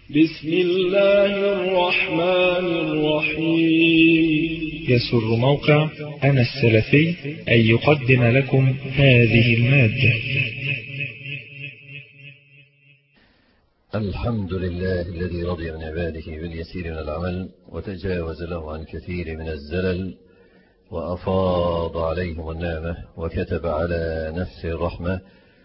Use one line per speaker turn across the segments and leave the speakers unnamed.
بسم الله الرحمن الرحيم.
يسر موقع أنا السلفي أن يقدم لكم هذه المادة.
الحمد لله الذي رضي من عباده باليسير من العمل وتجاوز له عن كثير من الزلل وأفاض عليهم النعمة وكتب على نفسه الرحمة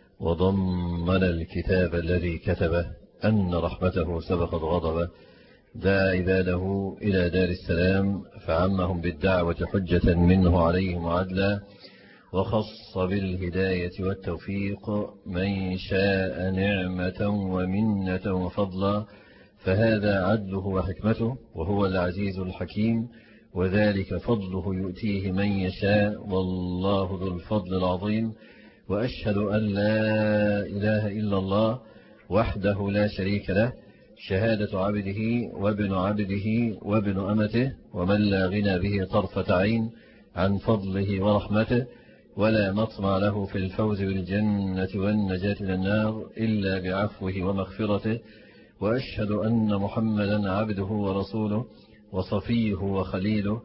وضمن الكتاب الذي كتبه أن رحمته سبقت غضبه، دعا عباده إلى دار السلام فعمهم بالدعوة حجة منه عليهم عدلا، وخص بالهداية والتوفيق من شاء نعمة ومنة وفضلا، فهذا عدله وحكمته وهو العزيز الحكيم، وذلك فضله يؤتيه من يشاء والله ذو الفضل العظيم. وأشهد أن لا إله إلا الله وحده لا شريك له، شهادة عبده وابن عبده وابن أمته، ومن لا غنى به طرفة عين عن فضله ورحمته، ولا مطمع له في الفوز بالجنة والنجاة من النار إلا بعفوه ومغفرته. وأشهد أن محمدا عبده ورسوله وصفيه وخليله،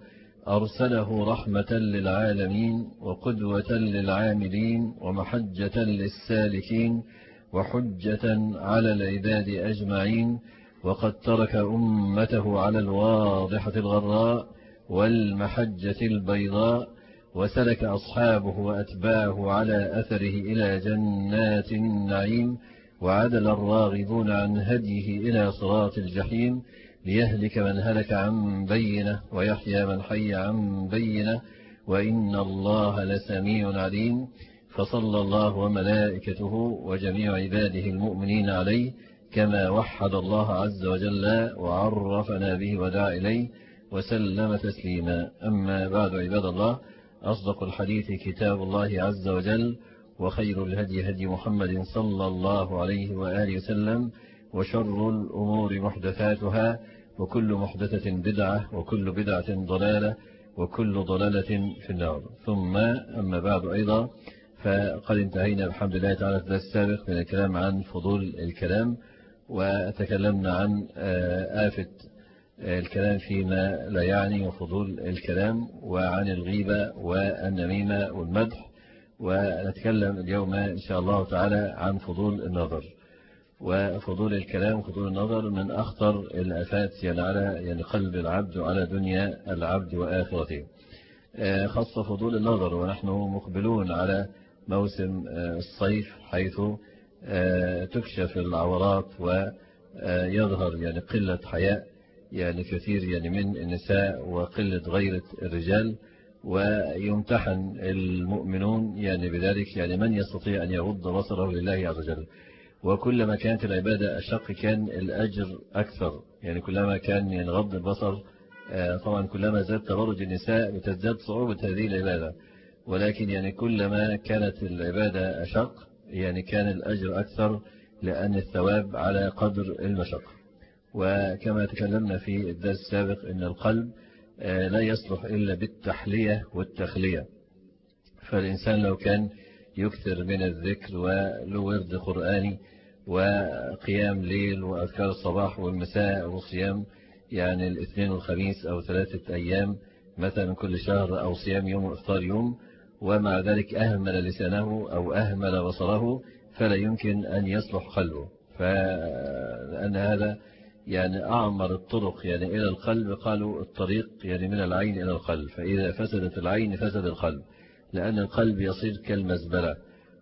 أرسله رحمة للعالمين وقدوة للعاملين ومحجة للسالكين وحجة على العباد أجمعين، وقد ترك أمته على الواضحة الغراء والمحجة البيضاء، وسلك أصحابه وأتباعه على أثره إلى جنات النعيم، وعدل الراغبون عن هديه إلى صراط الجحيم، ليهلك من هلك عن بينه ويحيى من حي عن بينه، وإن الله لسميع عليم. فصلى الله وملائكته وجميع عباده المؤمنين عليه كما وحد الله عز وجل وعرفنا به ودعا إليه وسلم تسليما. أما بعد عباد الله، أصدق الحديث كتاب الله عز وجل، وخير الهدي هدي محمد صلى الله عليه وآله وسلم، وشر الأمور محدثاتها، وكل محدثة بدعة، وكل بدعة ضلالة، وكل ضلالة في النار. ثم أما بعد أيضا، فقد انتهينا بحمد الله تعالى في الدرس السابق من الكلام عن فضول الكلام، وتكلمنا عن آفة الكلام فيما لا يعني وفضول الكلام، وعن الغيبة والنميمة والمدح، ونتكلم اليوم إن شاء الله تعالى عن فضول النظر. وفضول الكلام وفضول النظر من أخطر الآفات على قلب العبد وعلى دنيا العبد وآخرته، خاصة فضول النظر ونحن مقبلون على موسم الصيف، حيث تكشف العورات ويظهر قلة حياء كثير من النساء وقلة غيرة الرجال، ويمتحن المؤمنون بذلك من يستطيع أن يغض بصره لله عز وجل. وكلما كانت العبادة أشق كان الأجر أكثر، كلما كان غض البصر طبعا كلما زاد تبرج النساء بتزداد صعوبة هذه العبادة، ولكن كلما كانت العبادة أشق كان الأجر أكثر، لأن الثواب على قدر المشقة. وكما تكلمنا في الدرس السابق أن القلب لا يصلح إلا بالتحلية والتخلية، فالإنسان لو كان يكثر من الذكر وله ورد قرآني وقيام ليل وأذكار الصباح والمساء وصيام الاثنين والخميس أو 3 أيام مثلا كل شهر، أو صيام يوم وإفطار يوم، ومع ذلك أهمل لسانه أو أهمل بصره، فلا يمكن أن يصلح قلبه، فلأن هذا أعمر الطرق إلى القلب. قالوا الطريق من العين إلى القلب، فإذا فسدت العين فسد القلب، لأن القلب يصير كالمزبلة،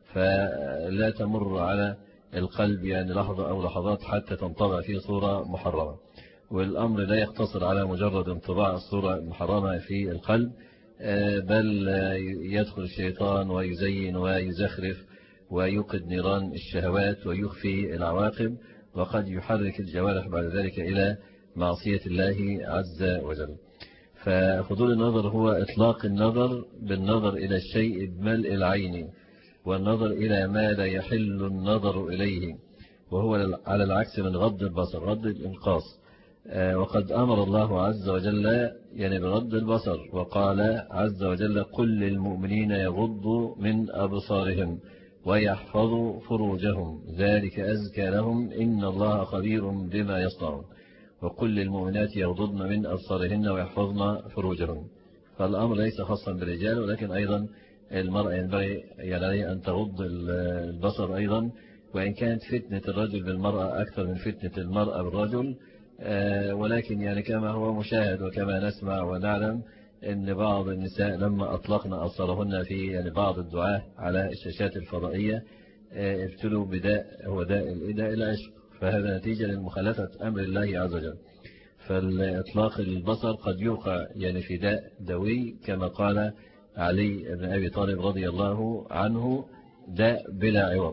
فلا تمر على القلب لحظة أو لحظات حتى تنطبع فيه صورة محرمة. والأمر لا يقتصر على مجرد انطباع الصورة المحرمة في القلب، بل يدخل الشيطان ويزين ويزخرف ويوقد نيران الشهوات ويخفي العواقب، وقد يحرك الجوارح بعد ذلك إلى معصية الله عز وجل. ففضول النظر هو إطلاق النظر بالنظر إلى الشيء بملء العين، والنظر إلى ما لا يحل النظر إليه، وهو على العكس من غض البصر، غض الإنقاص. وقد أمر الله عز وجل بغض البصر، وقال عز وجل: قل للمؤمنين يغضوا من أبصارهم ويحفظوا فروجهم ذلك أزكى لهم إن الله خبير بما يصنعون وقل للمؤمنات يغضضن من أبصارهن ويحفظن فروجهن. فالأمر ليس خاصا بالرجال، ولكن أيضا المرأة ينبغي عليها أن تغض البصر أيضا، وإن كانت فتنة الرجل بالمرأة أكثر من فتنة المرأة بالرجل، ولكن يعني كما هو مشاهد وكما نسمع ونعلم أن بعض النساء لما أطلقن أبصارهن في يعني بعض الدعاة على الشاشات الفضائية ابتلوا بداء هو داء العشق، فهذا نتيجة لمخالفة أمر الله عز وجل. فالإطلاق البصر قد يوقع يعني في داء دوي كما قال علي بن أبي طالب رضي الله عنه داء بلا عوض.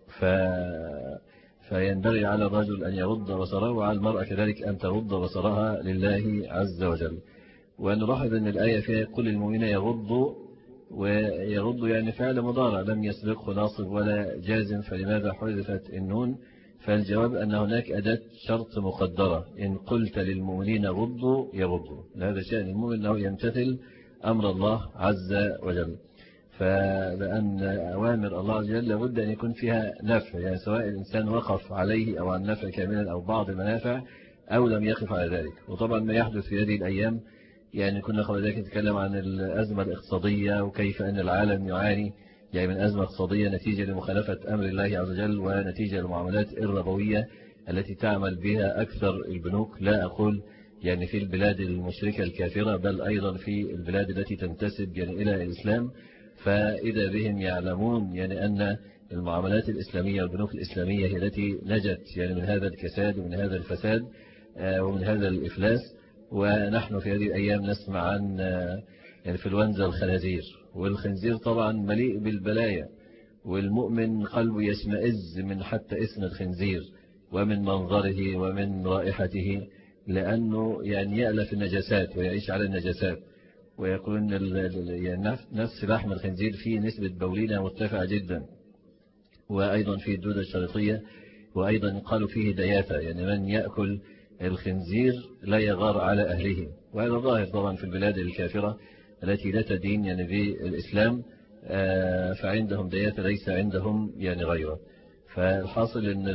فينبغي على الرجل أن يغض بصره، وعلى المرأة كذلك أن تغض بصرها لله عز وجل. ونلاحظ أن الآية فيها كل المؤمنين يغضوا، ويغض يعني فعل مضارع لم يسبقه ناصب ولا جازم، فلماذا حذفت النون؟ فالجواب أن هناك أداة شرط مقدرة، إن قلت للمؤمنين غضوا يغضوا. هذا شأن المؤمن أنه يمتثل أمر الله عز وجل، فلأن أوامر الله عز وجل لابد أن يكون فيها نفع، يعني سواء الإنسان وقف عليه أو عن نفع كاملا أو بعض المنافع أو لم يقف على ذلك. وطبعا ما يحدث في هذه الأيام، يعني كنا قبل ذلك نتكلم عن الأزمة الاقتصادية وكيف أن العالم يعاني يعني من أزمة اقتصادية نتيجة لمخالفة أمر الله عز وجل ونتيجة للمعاملات الربوية التي تعمل بها أكثر البنوك، لا أقول يعني في البلاد المشركة الكافرة بل أيضا في البلاد التي تنتسب يعني إلى الإسلام. فإذا بهم يعلمون يعني أن المعاملات الإسلامية والبنوك الإسلامية هي التي نجت يعني من هذا الكساد ومن هذا الفساد ومن هذا الإفلاس. ونحن في هذه الأيام نسمع عن انفلونزا الخنازير، والخنزير طبعا مليء بالبلايا، والمؤمن قلبه يشمئز من حتى اسم الخنزير ومن منظره ومن رائحته، لأنه يعني يألف النجاسات ويعيش على النجاسات. ويقولون يعني نفس لحم الخنزير فيه نسبة بولينة مرتفعة جدا، وأيضا فيه الدودة الشريطية، وأيضا قالوا فيه دياثة، يعني من يأكل الخنزير لا يغار على أهله. وهذا ظاهر طبعا في البلاد الكافرة التي لا تدين يعني بالإسلام، فعندهم دياثة ليس عندهم يعني غيره. فالحاصل أن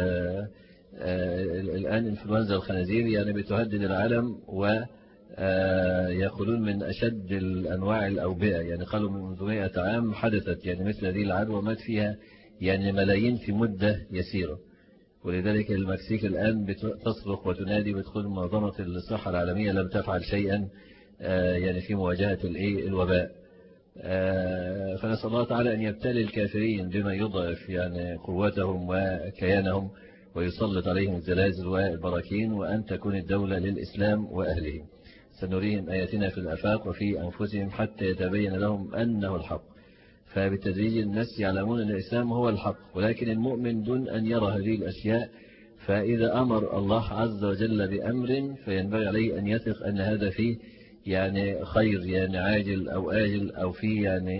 الآن انفلونزا الخنازير يعني بتهدد العالم، ويقولون من أشد الأنواع الأوبئة، يعني قالوا منذ 100 عام حدثت يعني مثل هذه العدوى مات فيها يعني ملايين في مدة يسيرة. ولذلك المكسيك الآن بتصرخ وتنادي بتقول منظمة الصحة العالمية لم تفعل شيئا يعني في مواجهة الوباء. فنسأل الله تعالى أن يبتلي الكافرين بما يضعف يعني قوتهم وكيانهم، ويسلط عليهم الزلازل والبراكين، وأن تكون الدولة للإسلام وأهله. سنريهم آياتنا في الآفاق وفي أنفسهم حتى يتبين لهم أنه الحق. فبالتدريج الناس يعلمون أن الإسلام هو الحق، ولكن المؤمن دون أن يرى هذه الأشياء، فإذا أمر الله عز وجل بأمر فينبغي عليه أن يثق أن هذا فيه يعني خير يعني عاجل أو آجل، أو فيه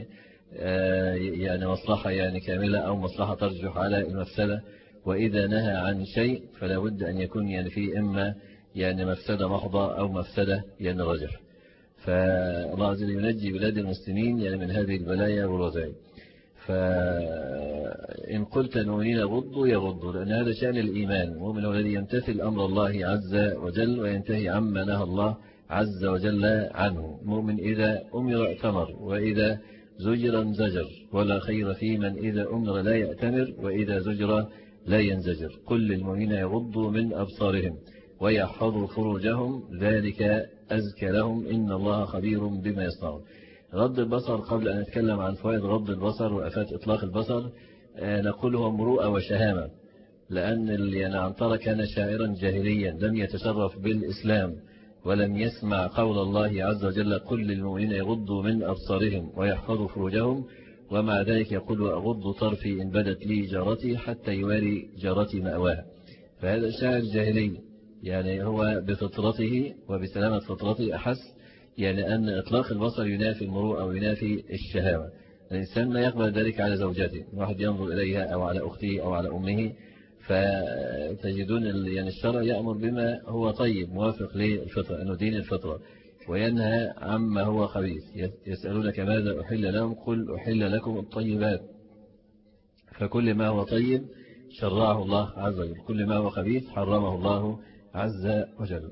يعني مصلحة يعني كاملة أو مصلحة ترجح على المفسدة. وإذا نهى عن شيء فلا بد أن يكون يعني فيه إما يعني مفسدة محضة أو مفسدة يعني رجح. فالله عز وجل ينجي بلاد المسلمين يعني من هذه البلايا والرذائل. فإن قلت المؤمنين يغضوا يغضوا، لأن هذا شأن الإيمان. المؤمن هو الذي يمتثل أمر الله عز وجل وينتهي عما نهى الله عز وجل عنه. المؤمن إذا أمر ائتمر، وإذا زجر انزجر، ولا خير في من إذا أمر لا يأتمر، وإذا زجر لا ينزجر. قل للمؤمنين يغضوا من أبصارهم ويحفظوا فروجهم ذلك أزكى لهم إن الله خبير بما يصنعون. غض البصر، قبل أن نتكلم عن فوائد غض البصر وآفات إطلاق البصر، نقول هو مروءة وشهامة، لأن يعني عنترة كان شاعرا جاهليا لم يتشرف بالإسلام ولم يسمع قول الله عز وجل قل للمؤمنين يغضوا من أبصارهم ويحفظوا فروجهم، ومع ذلك يقول وأغض طرفي إن بدت لي جارتي حتى يواري جارتي مأواها. فهذا شاعر جاهلي، يعني هو بفطرته وبسلامة فطرته أحس يعني أن إطلاق البصر ينافي المروءة أو ينافي الشهامة. الإنسان لا يقبل ذلك على زوجته، واحد ينظر إليها أو على أخته أو على أمه، فتجدون يعني الشرع يأمر بما هو طيب موافق للفطرة، أنه دين الفطرة، وينهى عما هو خبيث. يسألونك ماذا أحل لهم قل أحل لكم الطيبات. فكل ما هو طيب شرعه الله عز وجل، كل ما هو خبيث حرمه الله عز وجل.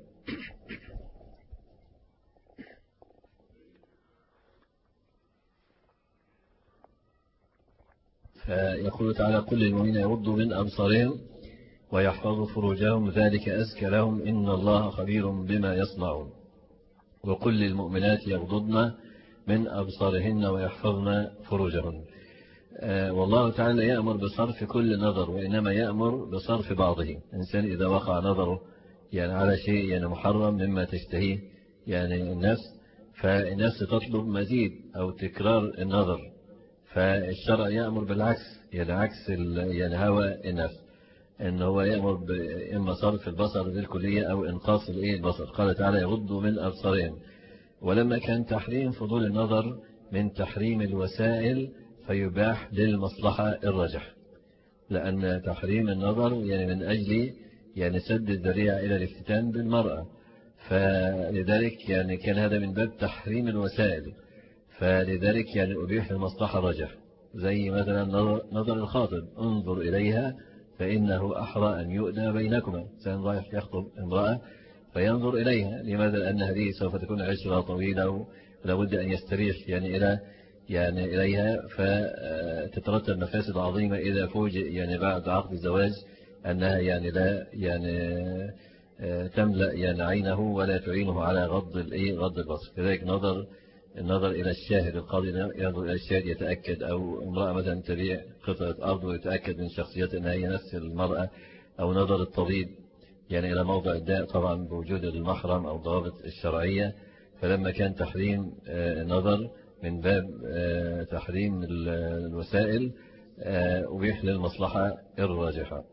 فيقول تعالى: قل للمؤمنين يغضوا من أبصارهم ويحفظوا فروجهم ذلك أزكى لهم إن الله خبير بما يصنعون. وقل للمؤمنات يغضضن من أبصارهن ويحفظن فروجهن. والله تعالى يأمر بصرف كل نظر، وإنما يأمر بصرف بعضه. الإنسان إذا وقع نظره يعني على شيء يعني محرم مما تشتهيه يعني النفس، فالنفس تطلب مزيد أو تكرار النظر، فالشرع يأمر بالعكس، يعني عكس يعني هوى النفس، إن هو يأمر إما صرف البصر بالكلية أو إنقاص البصر. قال تعالى: يغضوا من أبصارهم. ولما كان تحريم فضول النظر من تحريم الوسائل فيباح للمصلحة الراجح، لأن تحريم النظر يعني من أجل يعني سد الذريعة إلى الافتتان بالمرأة، فلذلك يعني كان هذا من باب تحريم الوسائل، فلذلك يعني أبيح للمصلحة الراجح. زي مثلا نظر الخاطب: انظر إليها فإنه أحرى أن يؤدى بينكما. إنسان رايح يخطب امرأة فينظر إليها، لماذا؟ لأن هذه سوف تكون عشرة طويلة ولابد أن يستريح يعني إليها، فتترتب مفاسد عظيمة إذا فوجئ يعني بعد عقد الزواج أنها يعني لا يعني تملأ يعني عينه ولا تعينه على غض البصر. كذلك النظر إلى الشاهد، القاضي ينظر إلى الشاهد يتأكد، أو امرأة مثلا تبيع قطعة أرض ويتأكد من شخصيتها أنها هي نفس المرأة، أو نظر الطبيب يعني إلى موضع الداء، طبعا بوجود المحرم أو الضوابط الشرعية. فلما كان تحريم النظر من باب تحريم الوسائل أبيح للمصلحة الراجحة.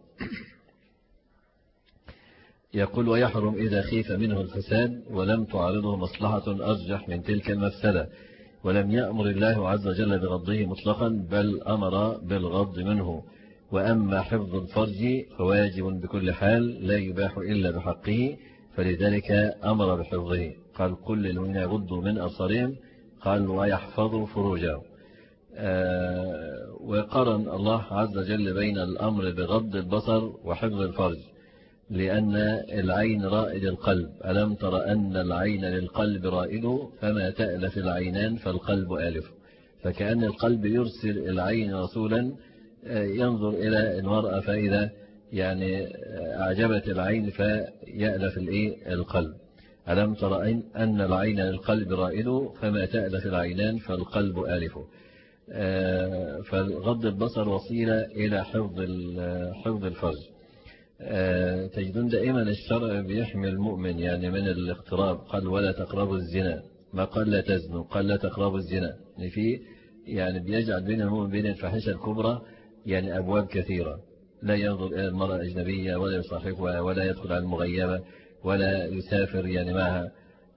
يقول: ويحرم إذا خيف منه الفساد ولم تعارضه مصلحة أرجح من تلك المفسدة، ولم يأمر الله عز وجل بغضه مطلقا، بل أمر بالغض منه. وأما حفظ الفرج فواجب بكل حال لا يباح إلا بحقه، فلذلك أمر بحفظه. قال: كل المؤمنين يغضوا من أبصارهم، قال: ويحفظوا فروجهم. وقرن الله عز وجل بين الأمر بغض البصر وحفظ الفرج، لأن العين رائد القلب. ألم تر أن العين للقلب رائد، فما تألف العينان فالقلب آلف. فكأن القلب يرسل العين رسولا ينظر إلى المرأة، فإذا يعني أعجبت العين فيألف القلب. ألم تر أن العين للقلب رائد، فما تألف العينان فالقلب آلف. فالغض البصر وسيلة إلى حفظ الفرج. تجدون دائما الشرع بيحمي المؤمن يعني من الاقتراب. قال: ولا تقربوا الزنا، ما قال لا تزنوا، قال لا تقربوا الزنا. يعني بيجعل بين المؤمن بين الفاحشة الكبرى يعني أبواب كثيرة. لا ينظر إلى المرأة الأجنبية، ولا يصاحبها، ولا يدخل على المغيبة، ولا يسافر يعني معها.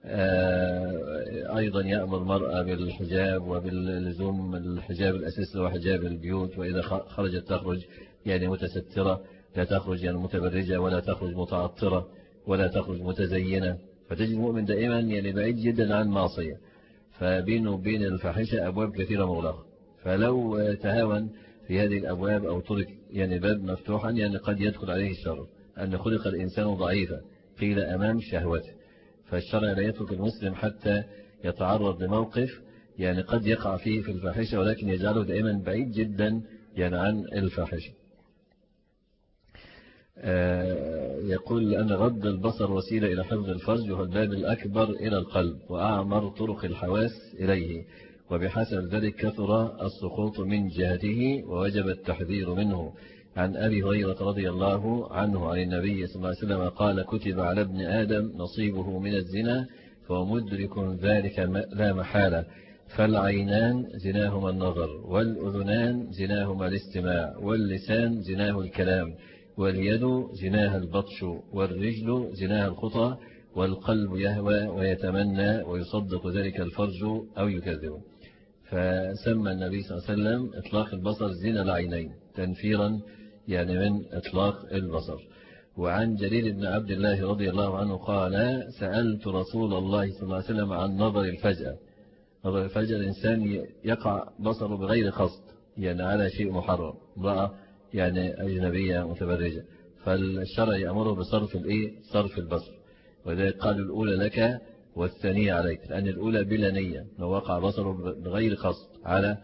أيضا يأمر المرأة بالحجاب وباللزوم الحجاب الأساسي وحجاب البيوت، وإذا خرجت تخرج يعني متسترة، لا تخرج يعني متبرجة، ولا تخرج متعطرة، ولا تخرج متزينة. فتجد المؤمن دائما يعني بعيد جدا عن المعصية، فبينه وبين الفاحشة أبواب كثيرة مغلقة. فلو تهاون في هذه الأبواب أو ترك يعني باب مفتوحا يعني قد يدخل عليه الشر. أن خلق الإنسان ضعيفا قيل أمام شهوته، فالشرع لا يترك المسلم حتى يتعرض لموقف يعني قد يقع فيه في الفاحشة، ولكن يجعله دائما بعيد جدا يعني عن الفاحشة. يقول أن غض البصر وسيلة إلى حفظ الفرج، وهو الباب الأكبر إلى القلب وأعمر طرق الحواس إليه، وبحسب ذلك كثر السقوط من جهته ووجب التحذير منه. عن أبي هريرة رضي الله عنه عن النبي صلى الله عليه وسلم قال: كتب على ابن آدم نصيبه من الزنا فهو مدرك ذلك لا محالة، فالعينان زناهما النظر، والأذنان زناهما الاستماع، واللسان زناه الكلام، واليد زناها البطش، والرجل زناها الخطى، والقلب يهوى ويتمنى ويصدق ذلك الفرج أو يكذبه. فسمى النبي صلى الله عليه وسلم إطلاق البصر زنا العينين تنفيرا يعني من إطلاق البصر. وعن جرير بن عبد الله رضي الله عنه قال: سألت رسول الله صلى الله عليه وسلم عن نظر الفجأة. نظر الفجأة الإنسان يقع بصره بغير قصد، يعني على شيء محرم، امرأة يعني أجنبية متبرجة، فالشرع يأمره بصرف صرف البصر. وذلك قالوا الأولى لك والثانية عليك، لأن الأولى بلا نية، لو وقع بصره بغير قصد على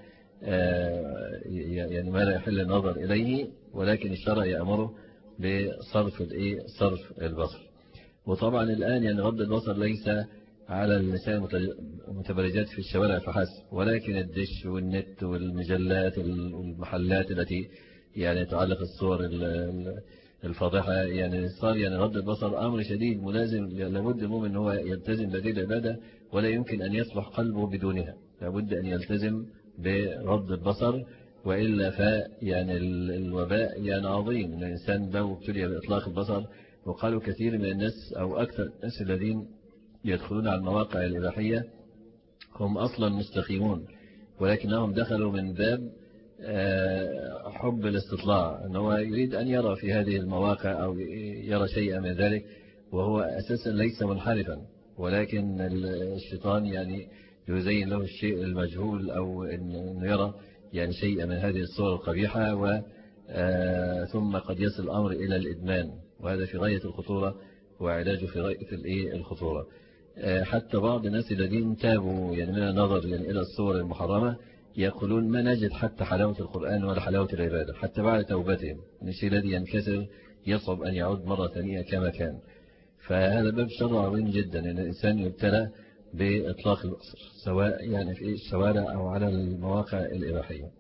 يعني ما لا يحل النظر إليه، ولكن الشرع يأمره بصرف صرف البصر. وطبعا الآن يعني غض البصر ليس على النساء المتبرجات في الشوارع فحسب، ولكن الدش والنت والمجلات والمحلات التي يعني تعلق الصور الفاضحة، يعني صار يعني غض البصر أمر شديد ملازم، لابد المؤمن هو يلتزم بهذه العبادة، ولا يمكن أن يصلح قلبه بدونها، لابد أن يلتزم بغض البصر، وإلا يعني الوباء يعني عظيم. الإنسان لو ابتلي بإطلاق البصر، وقالوا كثير من الناس أو أكثر الناس الذين يدخلون على المواقع الإباحية هم أصلا مستقيمون، ولكنهم دخلوا من باب حب الاستطلاع، أنه يريد أن يرى في هذه المواقع أو يرى شيئا من ذلك، وهو أساسا ليس منحرفا، ولكن الشيطان يعني يزين له الشيء المجهول، أو أنه يرى يعني شيئا من هذه الصور القبيحة، ثم قد يصل الأمر إلى الإدمان، وهذا في غاية الخطورة، وعلاجه في غاية الخطورة. حتى بعض الناس الذين تابوا يعني من النظر يعني إلى الصور المحرمة يقولون ما نجد حتى حلاوة القرآن ولا حلاوة العبادة حتى بعد توبتهم، الشيء الذي ينكسر يصعب أن يعود مرة ثانية كما كان. فهذا باب شر عظيم جدا، أن الإنسان يبتلى بإطلاق البصر سواء يعني في الشوارع أو على المواقع الإباحية.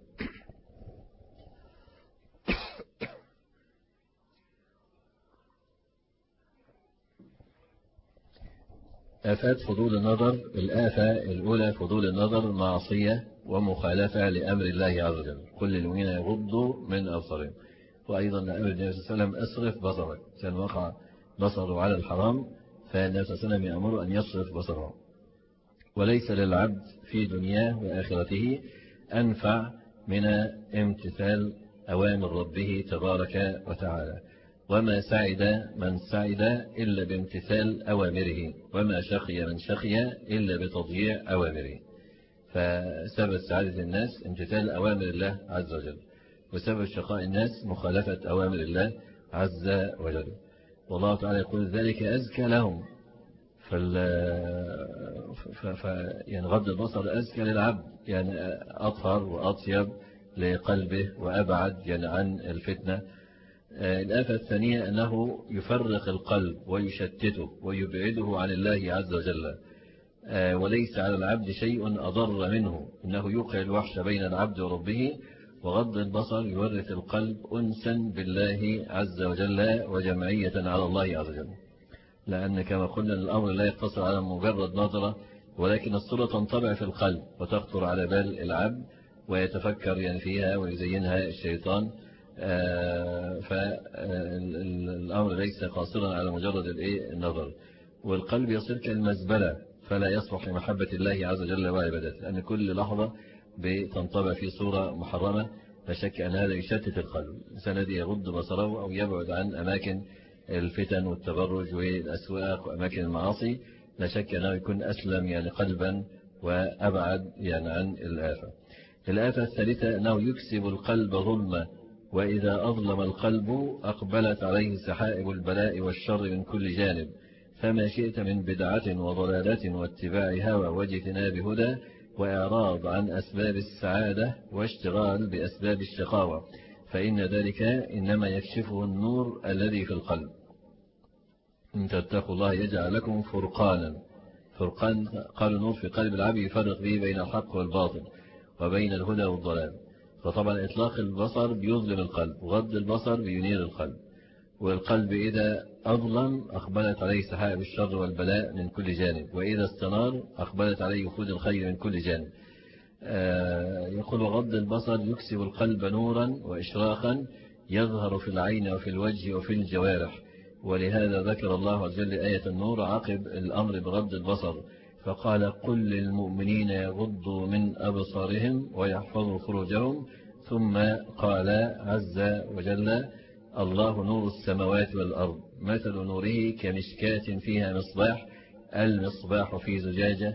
آفات فضول النظر. الآفة الأولى فضول النظر، معصية ومخالفة لأمر الله عز وجل. كل المؤمنين يغضوا من أبصارهم، وأيضا لأمر النبي صلى الله عليه وسلم أصرف بصرك، كان وقع بصره على الحرام فالنبي صلى الله عليه وسلم يأمر أن يصرف بصره. وليس للعبد في دنياه وآخرته أنفع من امتثال أوامر ربه تبارك وتعالى، وما سعد من سعد إلا بامتثال أوامره، وما شقي من شقي إلا بتضييع أوامره. فسبب سعادة الناس امتثال أوامر الله عز وجل، وسبب شقاء الناس مخالفة أوامر الله عز وجل. والله تعالى يقول ذلك أزكى لهم. يعني غض البصر أزكى للعبد، يعني أطهر وأطيب لقلبه وأبعد يعني عن الفتنة. الآفة الثانية أنه يفرق القلب ويشتته ويبعده عن الله عز وجل، وليس على العبد شيء أضر منه، إنه يوقع الوحش بين العبد وربه. وغض البصر يورث القلب أنسا بالله عز وجل وجمعية على الله عز وجل، لأن كما قلنا الأمر لا يقتصر على مجرد نظرة، ولكن الصورة تنطبع في القلب وتخطر على بال العبد ويتفكر يعني فيها ويزينها الشيطان. فالأمر ليس قاصرا على مجرد النظر. والقلب يصير كالمزبلة فلا يصلح لمحبة الله عز وجل وعبادته، لأن كل لحظة بتنطبع في صورة محرمة، لا شك أن هذا يشتت القلب. الإنسان الذي يغض بصره أو يبعد عن أماكن الفتن والتبرج والأسواق وأماكن المعاصي، لا شك أنه يكون أسلم يعني قلبا وأبعد يعني عن الآفة. الآفة الثالثة أنه يكسب القلب ظلمة، وإذا أظلم القلب أقبلت عليه سحائب البلاء والشر من كل جانب، فما شئت من بدعة وضلالة واتباع هوى واجتناب هدى وإعراض عن أسباب السعادة واشتغال بأسباب الشقاوة، فإن ذلك إنما يكشفه النور الذي في القلب. إن تتقوا الله يجعل لكم فرقانا. فرقان قال النور في قلب العبد يفرق به بين الحق والباطل وبين الهدى والضلال. فطبعا إطلاق البصر بيظلم القلب، وغض البصر بينير القلب. والقلب إذا أظلم أقبلت عليه سحائب الشر والبلاء من كل جانب، وإذا استنار أقبلت عليه وفود الخير من كل جانب. يقول وغض البصر يكسب القلب نورا وإشراقا يظهر في العين وفي الوجه وفي الجوارح. ولهذا ذكر الله عز وجل آية النور عقب الأمر بغض البصر، فقال قل للمؤمنين يغضوا من أبصارهم ويحفظوا فروجهم، ثم قال عز وجل الله نور السماوات والأرض مثل نوره كمشكاة فيها مصباح، المصباح في زجاجة،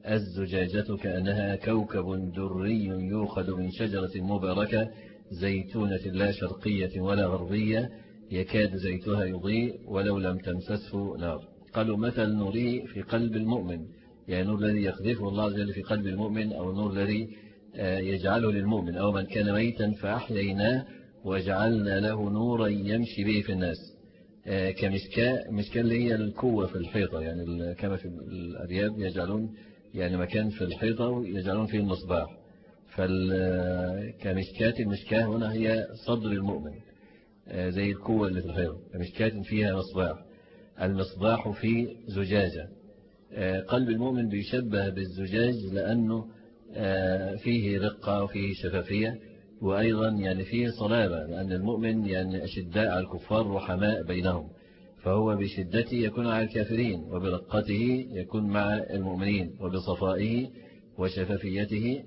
الزجاجة كأنها كوكب دري يوخذ من شجرة مباركة زيتونة لا شرقية ولا غربية يكاد زيتها يضيء ولو لم تمسسه نار. قالوا مثل نوره في قلب المؤمن، يعني النور الذي يقذفه الله عز وجل في قلب المؤمن، أو النور الذي يجعله للمؤمن، أو من كان ميتا فأحييناه وجعلنا له نورا يمشي به في الناس. كمشكاة، مشكاة اللي هي الكوة في الحيطة، يعني كما في الأرياف يجعلون يعني مكان في الحيطة يجعلون فيه المصباح. كمشكاة، المشكاة هنا هي صدر المؤمن، زي الكوة اللي في الحيطة، كمشكاة فيها مصباح، المصباح في زجاجة. قلب المؤمن بيشبه بالزجاج لأنه فيه رقة وفيه شفافية، وأيضا يعني فيه صلابة، لأن المؤمن يعني أشداء على الكفار وحماء بينهم، فهو بشدته يكون على الكافرين، وبرقته يكون مع المؤمنين، وبصفائه وشفافيته.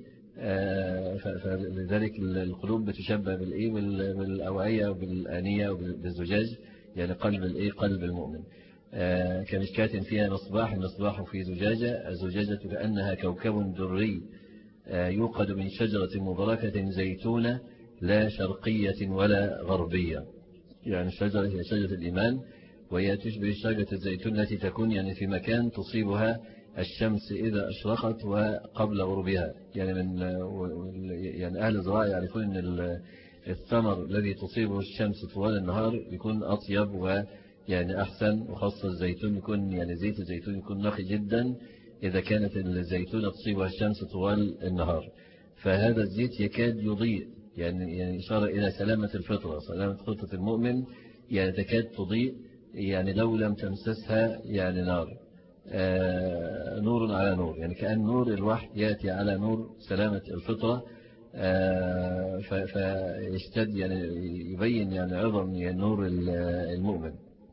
فلذلك القلوب بتشبه بالأوعية وبالآنية وبالزجاج، يعني قلب المؤمن. كمشكاة فيها مصباح، المصباح في زجاجة، الزجاجة كأنها كوكب دري يوقد من شجرة مباركة زيتونة لا شرقية ولا غربية. يعني الشجرة هي شجرة الإيمان، وهي تشبه شجرة الزيتون التي تكون يعني في مكان تصيبها الشمس إذا أشرقت وقبل غروبها. يعني أهل الزراعة يعرفون أن الثمر الذي تصيبه الشمس طوال النهار يكون أطيب ويعني أحسن، وخاصة الزيتون يكون يعني زيت الزيتون يكون نقي جدا إذا كانت الزيتونة تصيبها الشمس طوال النهار. فهذا الزيت يكاد يضيء، يعني إشارة إلى سلامة الفطرة، سلامة فطرة المؤمن، يعني تكاد تضيء، يعني لو لم تمسسها يعني نار. نور على نور، يعني كأن نور الوحي يأتي على نور سلامة الفطرة، فيشتد يعني يبين يعني عظم يعني نور المؤمن.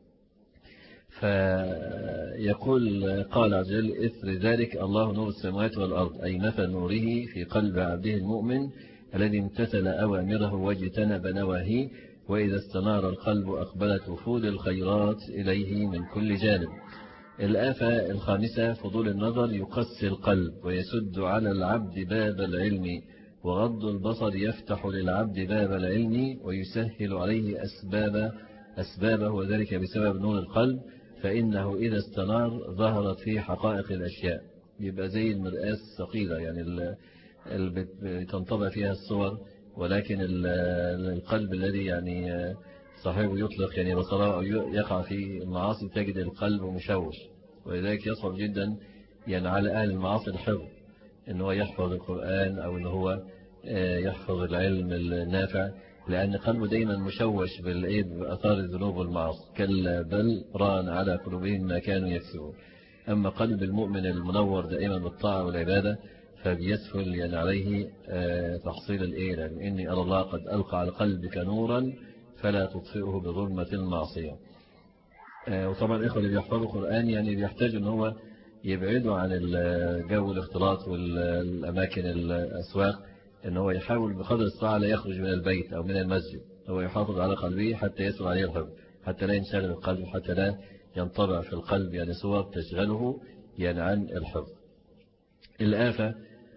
فيقول قال عز وجل إثر ذلك الله نور السماوات والأرض، أي مثل نوره في قلب عبده المؤمن الذي امتثل أوامره واجتنب نواهيه، وإذا استنار القلب أقبلت وفود الخيرات إليه من كل جانب. الآفة الخامسة فضول النظر يقسي القلب ويسد على العبد باب العلم، وغض البصر يفتح للعبد باب العلم ويسهل عليه أسبابه، وذلك بسبب نور القلب، فإنه إذا استنار ظهرت فيه حقائق الأشياء. يبقى زي المرآة الثقيلة، يعني تنطبع فيها الصور، ولكن القلب الذي يعني صاحبه يطلق يعني بصره أو يقع في المعاصي تجد القلب مشوش، ولذلك يصعب جدا يعني على أهل المعاصي الحفظ، إن هو يحفظ القرآن أو إن هو يحفظ العلم النافع، لأن قلبه دايما مشوش بأثار الذنوب والمعاصي. كلا بل ران على قلوبهم ما كانوا يكسبون. أما قلب المؤمن المنور دائما بالطاعة والعبادة فبيسهل يعني عليه تحصيل لأن إني أرى الله قد ألقى على قلبك نورا فلا تطفئه بظلمة المعصية. وطبعا الإخوة اللي بيحفظوا القرآن يعني بيحتاج أن هو يبعدوا عن الجو الاختلاط والأماكن الأسواق، أن هو يحاول بقدر الساعة لا يخرج من البيت أو من المسجد، هو يحافظ على قلبه حتى يسر عليه الحفظ، حتى لا ينشغل القلب، حتى لا ينطبع في القلب يعني صور تشغله يعني عن الحفظ. الآفة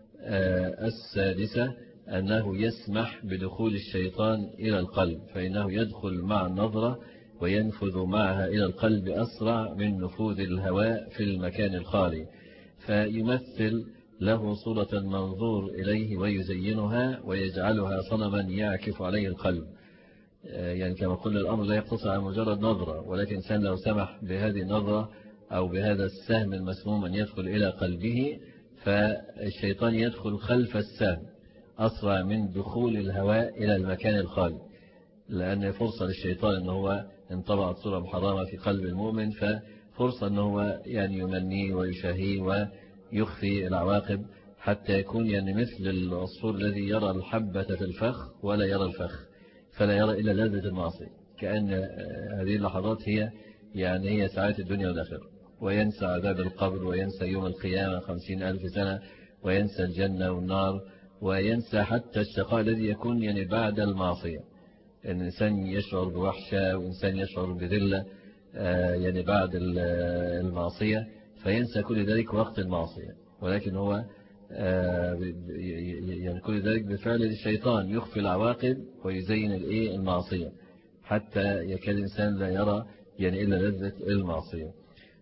السادسة أنه يسمح بدخول الشيطان إلى القلب، فإنه يدخل مع النظرة وينفذ معها إلى القلب أسرع من نفوذ الهواء في المكان الخالي، فيمثل له صورة المنظور إليه ويزينها ويجعلها صنما يعكف عليه القلب. يعني كما قلنا الأمر لا يقتصر على مجرد نظرة، ولكن إنسان لو سمح بهذه النظرة أو بهذا السهم المسموم أن يدخل إلى قلبه، فالشيطان يدخل خلف السهم أسرع من دخول الهواء إلى المكان الخالي، لأن فرصة للشيطان أنه هو انطبعت صورة محرمة في قلب المؤمن، ففرصة أنه هو يعني يمنيه ويشاهيه ويخفي العواقب، حتى يكون يعني مثل العصفور الذي يرى الحبة في الفخ ولا يرى الفخ، فلا يرى إلا لذة المعصية، كأن هذه اللحظات هي ساعات الدنيا والآخرة، وينسى عذاب القبر، وينسى يوم القيامة 50,000 سنة، وينسى الجنة والنار، وينسى حتى الشقاء الذي يكون يعني بعد المعصية، أن الإنسان يشعر بوحشة وإنسان يشعر بذلة يعني بعد المعصية، فينسى كل ذلك وقت المعصية. ولكن هو يعني كل ذلك بفعل الشيطان يخفي العواقب ويزين المعصية حتى يكاد الإنسان لا يرى يعني إلا لذة المعصية.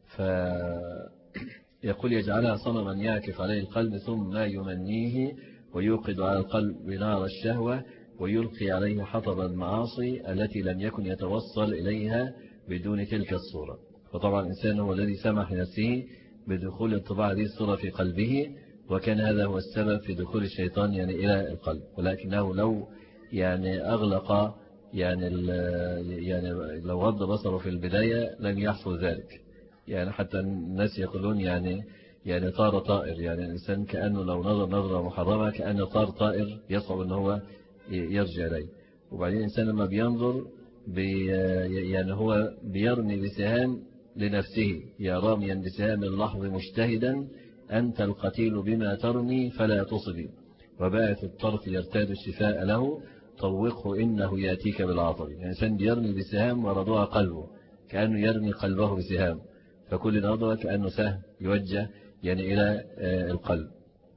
فيقول يجعلها صنما يعكف عليه القلب ثم يمنيه ويوقد على القلب نار الشهوة ويلقي عليه حطب المعاصي التي لم يكن يتوصل إليها بدون تلك الصورة. فطبعا الإنسان هو الذي سمح لنفسه بدخول انطباع هذه الصورة في قلبه، وكان هذا هو السبب في دخول الشيطان يعني إلى القلب. ولكنه لو يعني أغلق يعني لو غض بصره في البداية لم يحصل ذلك. يعني حتى الناس يقولون يعني طار طائر، يعني الإنسان كأنه لو نظر نظرة محرمة كأنه طار طائر يصعب أنه هو يرجع إليه. وبعدين الإنسان لما بينظر يعني هو بيرمي بسهام لنفسه، يا راميا بسهام اللحظ مجتهدا أنت القتيل بما ترمي فلا تصبي، وباعث الطرف يرتاد الشفاء له طوقه إنه يأتيك بالعطب. يعني الإنسان بيرمي بسهام ورضوها قلبه كأنه يرمي قلبه بسهام، فكل نظرة كأنه سهم يوجه يعني إلى القلب.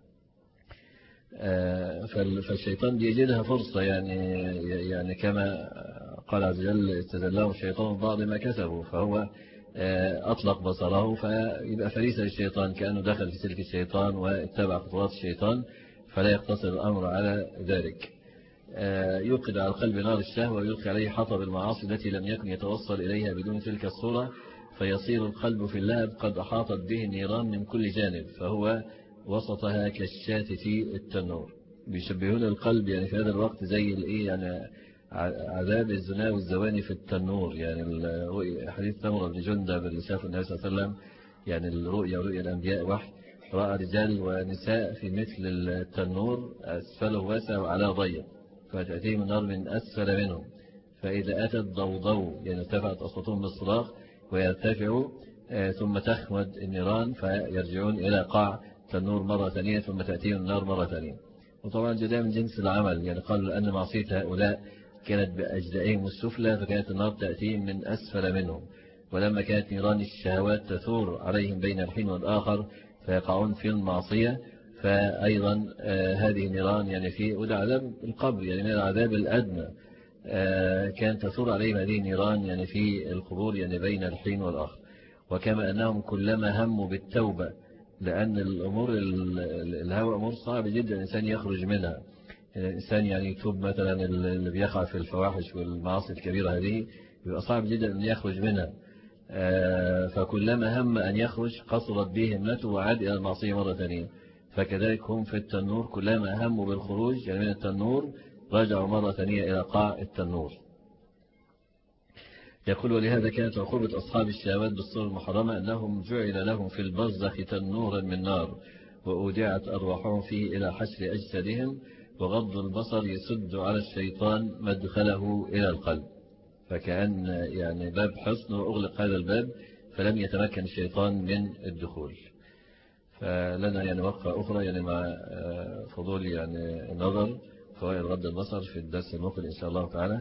فالشيطان بيجدها فرصة يعني كما قال عز وجل استزلهم الشيطان بعض ما كسبوا، فهو أطلق بصره فيبقى فريسة للشيطان كأنه دخل في سلك الشيطان واتبع خطوات الشيطان، فلا يقتصر الأمر على ذلك. يوقد على القلب نار الشهوة ويلقي عليه حطب المعاصي التي لم يكن يتوصل إليها بدون تلك الصورة، فيصير القلب في اللهب قد أحاطت به النيران من كل جانب، فهو وسطها كالشاة في التنور. بيشبهون القلب يعني في هذا الوقت زي يعني عذاب الزنا والزواني في التنور. يعني حديث سمرة بن جندب اللي شاف النبي صلى الله عليه وسلم يعني رؤيا الأنبياء وحي، رأى رجال ونساء في مثل التنور أسفله واسع وعلى ضيق، فتأتيهم النار من أسفل منهم، فإذا أتت ضوضوا يعني ارتفعت أصواتهم بالصراخ ويرتفعوا ثم تخمد النيران فيرجعون إلى قاع التنور مرة ثانية ثم تأتيهم النار مرة ثانية. وطبعا جزاء من جنس العمل، يعني قالوا أن معصية هؤلاء كانت بأجزائهم السفلى فكانت النار تأتيهم من أسفل منهم، ولما كانت نيران الشهوات تثور عليهم بين الحين والآخر فيقعون في المعصية، فأيضا هذه النيران يعني في وده عذاب القبر يعني من العذاب الأدنى كانت تثور عليهم هذه النيران يعني في القبور يعني بين الحين والآخر. وكما أنهم كلما هموا بالتوبة، لأن الأمور الهوى أمور صعب جدا الإنسان يخرج منها. الإنسان يعني يتوب مثلا اللي بيقع في الفواحش والمعاصي الكبيرة هذه بيبقى صعب جدا أن يخرج منها، فكلما هم أن يخرج قصرت به همته وعاد إلى المعصية مرة ثانية. فكذلك هم في التنور كلما هموا بالخروج يعني من التنور رجعوا مرة ثانية إلى قاع التنور. يقول ولهذا كانت عقوبة أصحاب الشهوات بالصورة المحرمة أنهم جعل لهم في البرزخ تنورا من نار وأودعت أرواحهم فيه إلى حشر أجسادهم، وغض البصر يسد على الشيطان مدخله إلى القلب، فكأن يعني باب حصن وأغلق هذا الباب فلم يتمكن الشيطان من الدخول. فلنا يعني وقفة أخرى يعني مع فضول يعني النظر فوائد غض البصر في الدرس المقبل إن شاء الله تعالى.